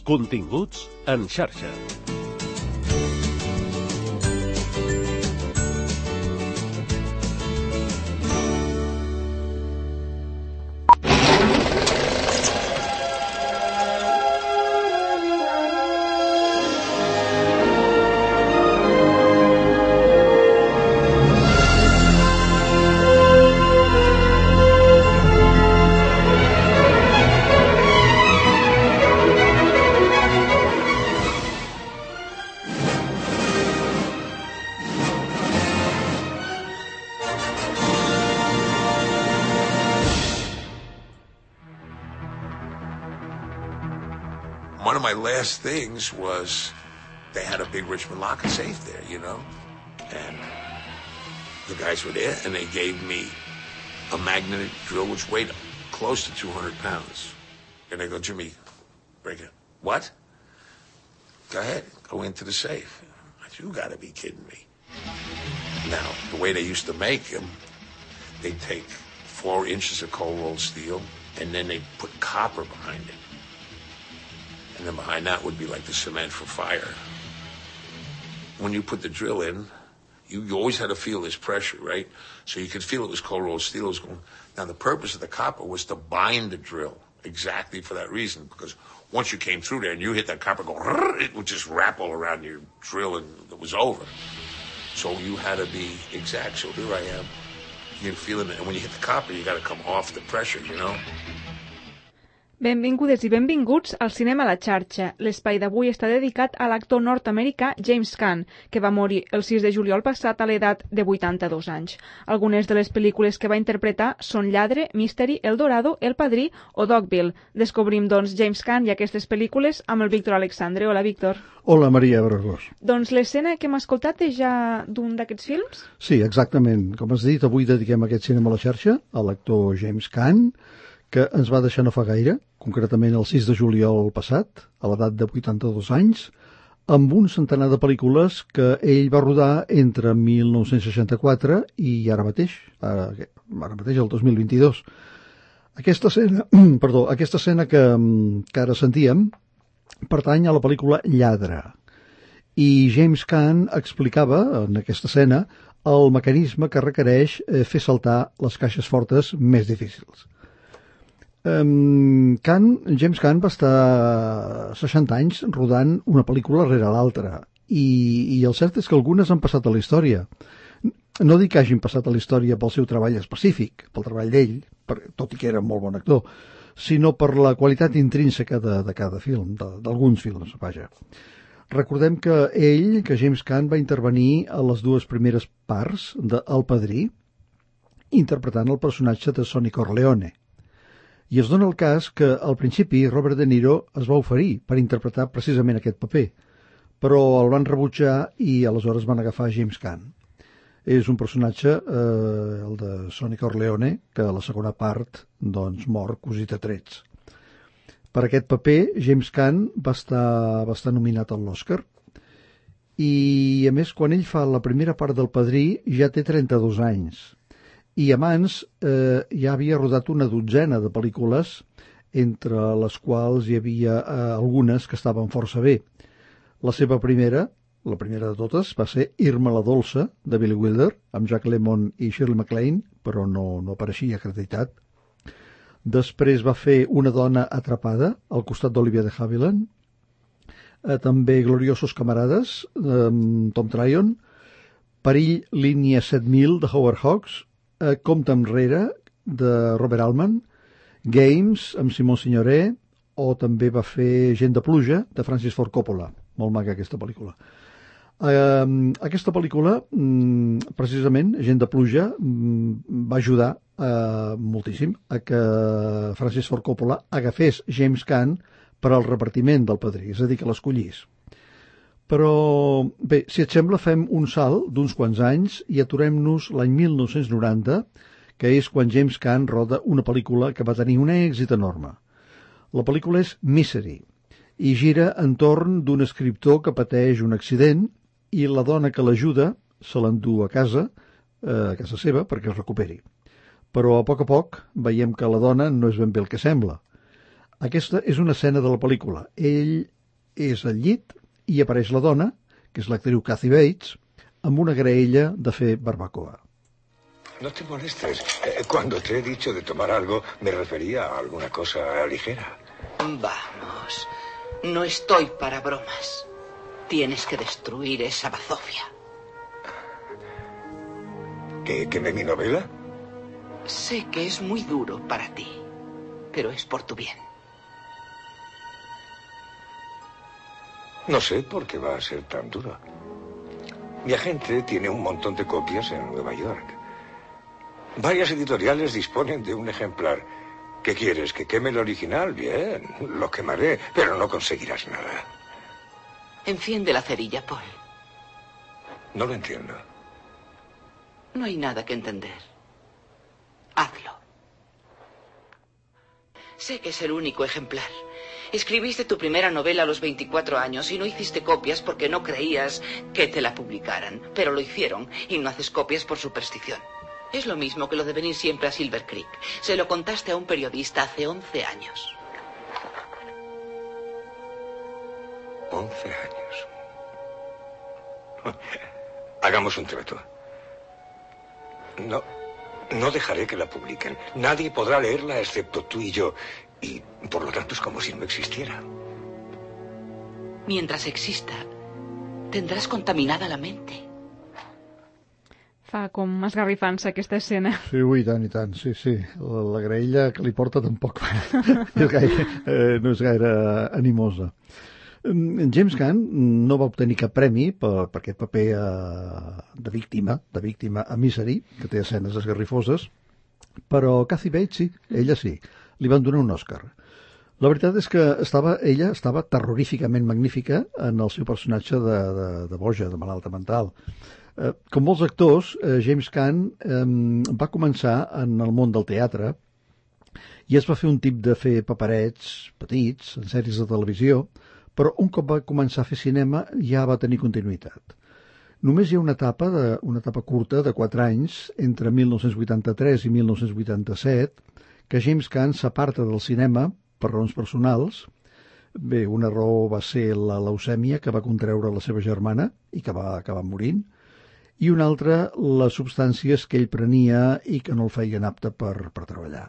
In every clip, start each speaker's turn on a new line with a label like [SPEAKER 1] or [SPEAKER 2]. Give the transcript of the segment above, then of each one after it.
[SPEAKER 1] Continguts en xarxa.
[SPEAKER 2] One of my last things was they had a big Richmond lock and safe there, and the guys were there and they gave me a magnetic drill which weighed close to 200 pounds. And they go, Jimmy, break it. What? Go ahead, go into the safe. I said, you gotta be kidding me. Now, the way they used to make them, they'd take 4 inches of cold rolled steel and then they'd put copper behind it. And then behind that would be like the cement for fire. When you put the drill in, you always had to feel this pressure, right? So you could feel it was cold rolled steel. It was going. Now the purpose of the copper was to bind the drill exactly for that reason, because once you came through there and you hit that copper, it would just wrap all around your drill and it was over. So you had to be exact. So here I am. You're feeling it. And when you hit the copper, you got to come off the pressure,
[SPEAKER 3] Benvingudes i benvinguts al Cinema a la xarxa. L'espai d'avui està dedicat a l'actor nord-americà James Caan, que va morir el 6 de juliol passat a l'edat de 82 anys. Algunes de les pel·lícules que va interpretar són Lladre, Mystery, El Dorado, El Padrí o Dogville. Descobrim, doncs, James Caan i aquestes pel·lícules amb el Víctor Alexandre. Hola, Víctor.
[SPEAKER 4] Hola, Maria Barbós.
[SPEAKER 3] Doncs l'escena que hem escoltat és ja d'un d'aquests films?
[SPEAKER 4] Sí, exactament. Com has dit, avui dediquem aquest Cinema a la xarxa a l'actor James Caan, que ens va deixar no fa gaire, concretament el 6 de juliol passat, a l'edat de 82 anys, amb un centenar de pel·lícules que ell va rodar entre 1964 i ara mateix el 2022. Aquesta escena que ara sentíem pertany a la pel·lícula Lladre. I James Caan explicava en aquesta escena el mecanisme que requereix fer saltar les caixes fortes més difícils. James Caan va estar 60 anys rodant una pel·lícula rere l'altra i el cert és que algunes han passat a la història. No dic que hagin passat a la història pel seu treball específic, pel treball d'ell, tot i que era un molt bon actor, sinó per la qualitat intrínseca de cada film, d'alguns films, vaja. Recordem que James Caan, va intervenir a les 2 primeres parts de El Padrí, interpretant el personatge de Sonny Corleone. I es dona el cas que al principi Robert De Niro es va oferir per interpretar precisament aquest paper, però el van rebutjar i aleshores van agafar James Caan. És un personatge, el de Sonny Corleone, que a la segona part doncs, mor cosit a trets. Per aquest paper, James Caan va estar nominat a l'Oscar i, a més, quan ell fa la primera part del Padrí ja té 32 anys. I abans ja havia rodat una dotzena de pel·lícules, entre les quals hi havia algunes que estaven força bé. La seva primera, la primera de totes, va ser Irma la dolça, de Billy Wilder, amb Jack Lemmon i Shirley MacLaine, però no apareixia acreditat. Després va fer Una dona atrapada, al costat d'Olivia de Havilland. També Gloriosos camarades, Tom Tryon. Perill línia 7000, de Howard Hawks. Compte enrere, de Robert Altman, Games, amb Simon Signoret, o també va fer Gent de pluja, de Francis Ford Coppola. Molt maca aquesta pel·lícula. Aquesta pel·lícula, precisament, Gent de pluja, va ajudar moltíssim a que Francis Ford Coppola agafés James Caan per al repartiment del Padrí, és a dir, que l'escollís. Però, bé, si et sembla, fem un salt d'uns quants anys i aturem-nos l'any 1990, que és quan James Caan roda una pel·lícula que va tenir un èxit enorme. La pel·lícula és Misery i gira entorn d'un escriptor que pateix un accident i la dona que l'ajuda se l'endú a casa seva perquè es recuperi. Però a poc veiem que la dona no és ben bé el que sembla. Aquesta és una escena de la pel·lícula. Ell és al llit i apareix la dona, que és l'actriu Kathy Bates, amb una graella de fer barbacoa.
[SPEAKER 5] No te molestes. Cuando te he dicho de tomar algo, me refería a alguna cosa ligera.
[SPEAKER 6] Vamos, no estoy para bromas. Tienes que destruir esa bazofia.
[SPEAKER 5] ¿Que queme mi novela?
[SPEAKER 6] Sé que es muy duro para ti, pero es por tu bien.
[SPEAKER 5] No sé por qué va a ser tan duro. Mi agente tiene un montón de copias en Nueva York. Varias editoriales disponen de un ejemplar. ¿Qué quieres? ¿Que queme el original? Bien, lo quemaré, pero no conseguirás nada.
[SPEAKER 6] Enciende la cerilla, Paul.
[SPEAKER 5] No lo entiendo.
[SPEAKER 6] No hay nada que entender. Hazlo. Sé que es el único ejemplar. Escribiste tu primera novela a los 24 años y no hiciste copias porque no creías que te la publicaran. Pero lo hicieron y no haces copias por superstición. Es lo mismo que lo de venir siempre a Silver Creek. Se lo contaste a un periodista hace 11 años.
[SPEAKER 5] 11 años. Hagamos un trato. No dejaré que la publiquen. Nadie podrá leerla excepto tú y yo. Y por lo tanto es como si no existiera.
[SPEAKER 6] Mientras exista, tendràs contaminada la mente.
[SPEAKER 3] Fa com esgarrifant-se aquesta escena.
[SPEAKER 4] Sí, ui, i tant, sí. La graella que li porta tampoc no és gaire animosa. James Caan no va obtenir cap premi per aquest paper de víctima a Misery, que té escenes esgarrifoses, però Kathy Bates sí, ella sí, li van donar un Oscar. La veritat és que ella estava terroríficament magnífica en el seu personatge de boja, de malalta mental. Com molts actors, James Caan va començar en el món del teatre i es va fer un tip de fer paperets petits en sèries de televisió, però un cop va començar a fer cinema ja va tenir continuïtat. Només hi ha una etapa curta de 4 anys, entre 1983 i 1987, que James Caan s'aparta del cinema per raons personals. Bé, una raó va ser la leucèmia que va contreure la seva germana i que va acabar morint, i una altra, les substàncies que ell prenia i que no el feien apte per treballar.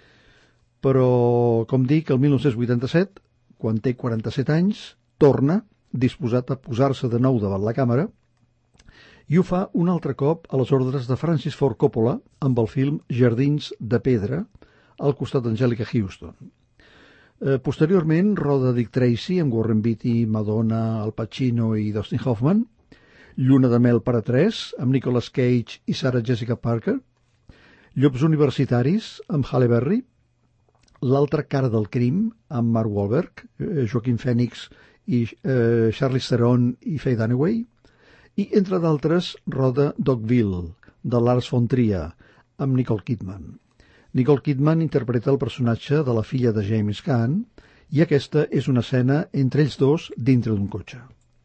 [SPEAKER 4] Però, com dic, el 1987, quan té 47 anys, torna, disposat a posar-se de nou davant la càmera, i ho fa un altre cop a les ordres de Francis Ford Coppola amb el film Jardins de pedra, al costat d'Angelica Houston. Posteriorment, roda Dick Tracy amb Warren Beatty, Madonna, Al Pacino i Dustin Hoffman, Lluna de mel per a 3, amb Nicolas Cage i Sarah Jessica Parker, Llops universitaris, amb Halle Berry, L'altra cara del crim, amb Mark Wahlberg, Joaquin Phoenix i Charlize Theron i Faye Dunaway, i, entre d'altres, roda Dogville, de Lars von Trier, amb Nicole Kidman. Nicole Kidman interpreta el personatge de la filla de James Caan i aquesta és una escena entre ells dos dintre d'un cotxe.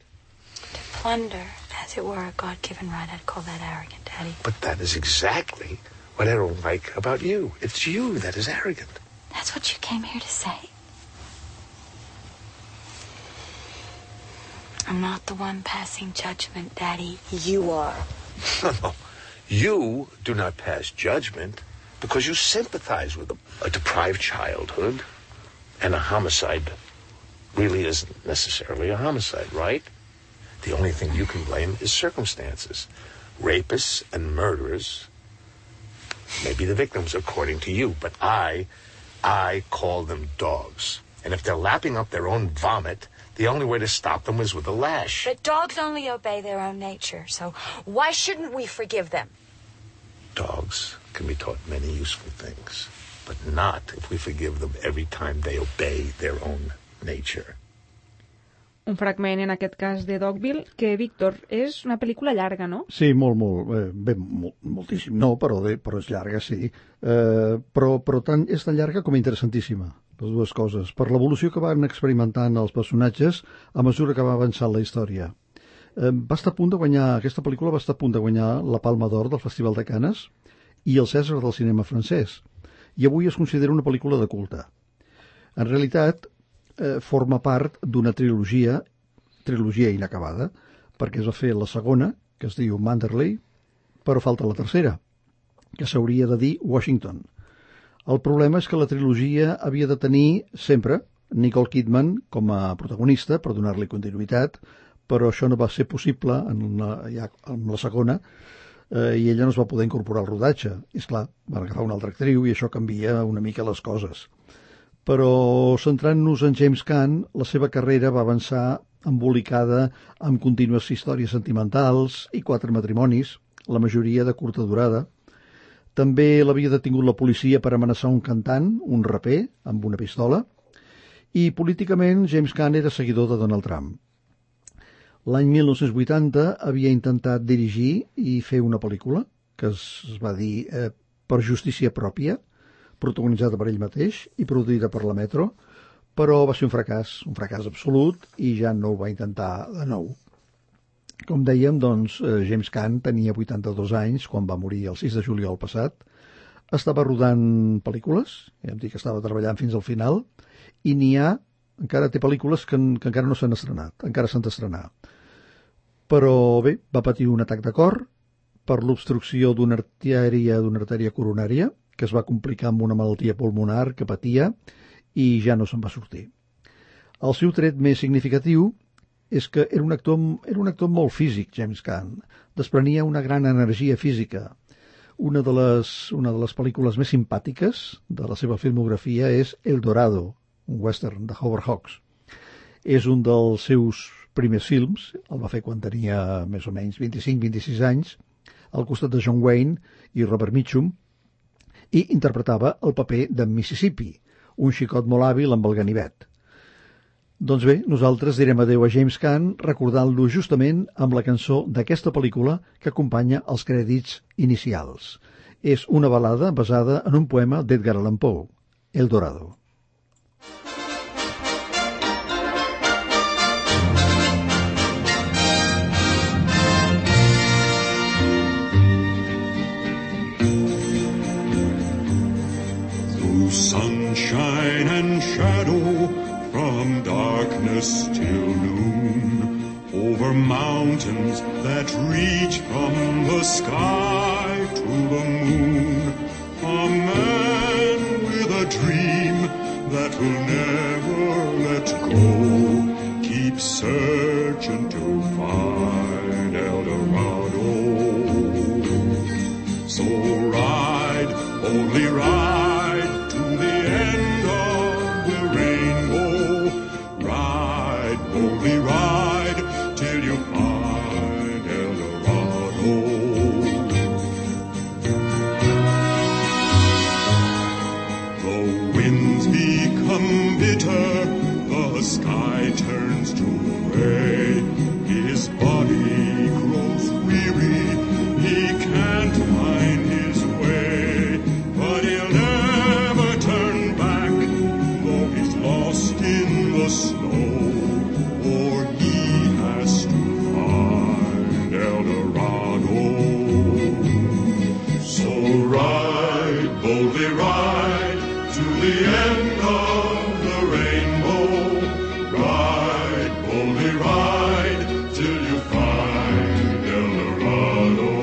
[SPEAKER 7] To plunder, as it were, a God-given right, I'd call that arrogant, Daddy.
[SPEAKER 2] But that is exactly what I don't like about you. It's you that is arrogant.
[SPEAKER 7] That's what you came here to say? I'm not the one passing judgment, Daddy. You are.
[SPEAKER 2] No. You do not pass judgment because you sympathize with them. A deprived childhood and a homicide really isn't necessarily a homicide, right? The only thing you can blame is circumstances. Rapists and murderers may be the victims according to you, but I call them dogs. And if they're lapping up their own vomit, the only way to stop them is with a lash.
[SPEAKER 7] But dogs only obey their own nature, so why shouldn't we forgive them?
[SPEAKER 2] Dogs can be taught many useful things, but not if we forgive them every time they obey their own nature.
[SPEAKER 3] Un fragment, en aquest cas, de Dogville, que, Víctor, és una pel·lícula llarga, no?
[SPEAKER 4] Sí, moltíssim. No, però és llarga, sí. Però és tan llarga com interessantíssima, les dues coses, per l'evolució que van experimentant els personatges a mesura que va avançant la història. Aquesta pel·lícula va estar a punt de guanyar la Palma d'Or del Festival de Canes i el Cèsar del cinema francès, i avui es considera una pel·lícula de culte. En realitat, forma part d'una trilogia inacabada, perquè es va fer la segona, que es diu Manderley, però falta la tercera, que s'hauria de dir Washington. El problema és que la trilogia havia de tenir sempre Nicole Kidman com a protagonista per donar-li continuïtat, però això no va ser possible amb la segona, i ella no es va poder incorporar al rodatge. I esclar, van agafar una altra actriu i això canvia una mica les coses. Però centrant-nos en James Caan, la seva carrera va avançar embolicada amb contínues històries sentimentals i 4 matrimonis, la majoria de curta durada. També l'havia detingut la policia per amenaçar un cantant, un raper, amb una pistola, i políticament James Caan era seguidor de Donald Trump. L'any 1980 havia intentat dirigir i fer una pel·lícula, que es va dir Per justícia pròpia, protagonitzada per ell mateix i produïda per la Metro, però va ser un fracàs absolut, i ja no ho va intentar de nou. Com dèiem, doncs, James Caan tenia 82 anys quan va morir el 6 de juliol passat. Estava rodant pel·lícules, ja em dic que estava treballant fins al final, i encara té pel·lícules que encara no s'han estrenat, encara s'han d'estrenar. Però bé, va patir un atac de cor per l'obstrucció d'una artèria coronària, que es va complicar amb una malaltia pulmonar que patia, i ja no se'n va sortir. El seu tret més significatiu és que era un actor molt físic, James Caan. Desprenia una gran energia física. Una de les pel·lícules més simpàtiques de la seva filmografia és El Dorado, un western de Howard Hawks. És un dels seus primers films, el va fer quan tenia més o menys 25-26 anys, al costat de John Wayne i Robert Mitchum, i interpretava el paper de Mississippi, un xicot molt hàbil amb el ganivet. Doncs bé, nosaltres direm adeu a James Caan recordant-lo justament amb la cançó d'aquesta pel·lícula que acompanya els crèdits inicials. És una balada basada en un poema d'Edgar Allan Poe, El Dorado.
[SPEAKER 8] Sunshine and shadow, from darkness till noon, over mountains that reach from the sky to the moon, a man with a dream that will never let go, keeps searching to find El Dorado. So ride, boldly ride, boldly ride till you find El Dorado. The winds become bitter, the sky turns to gray, his body grows weary, he can't find his way, but he'll never turn back, though he's lost in the snow. Boldly ride to the end of the rainbow. Ride, boldly ride till you find El Dorado.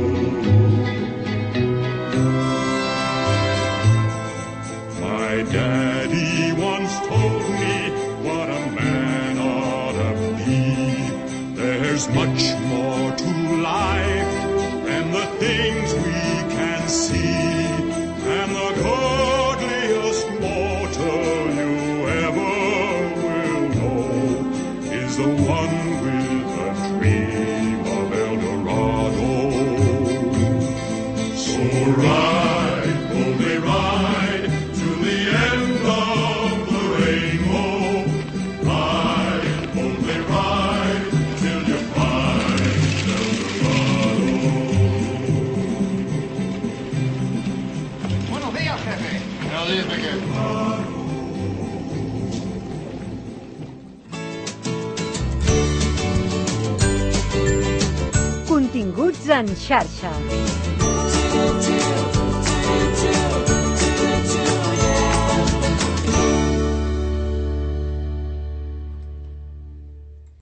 [SPEAKER 8] My daddy once told me what a man ought to be. There's much more to life than the things we can see. And the godliest mortal you ever will know is the one with a dream of El Dorado. So ride, boldly ride to the end of the rainbow. Ride, boldly ride till you find El Dorado.
[SPEAKER 9] Continguts en xarxa.